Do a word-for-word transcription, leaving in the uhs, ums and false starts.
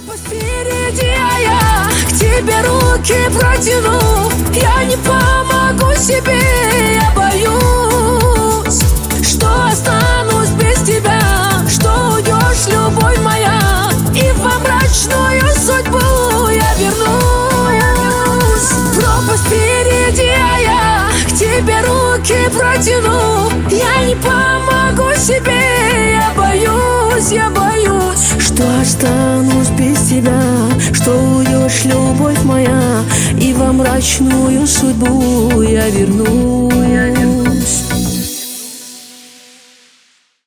Пропасть впереди, а я к тебе руки протяну. Я не помогу себе, я боюсь, что останусь без тебя, что уйдешь, любовь моя, и во мрачную судьбу я вернусь. Пропасть впереди, а я к тебе руки протяну. Я не помогу себе, я боюсь, я боюсь, что останусь без тебя, что уйдешь, любовь моя, и во мрачную судьбу я вернусь.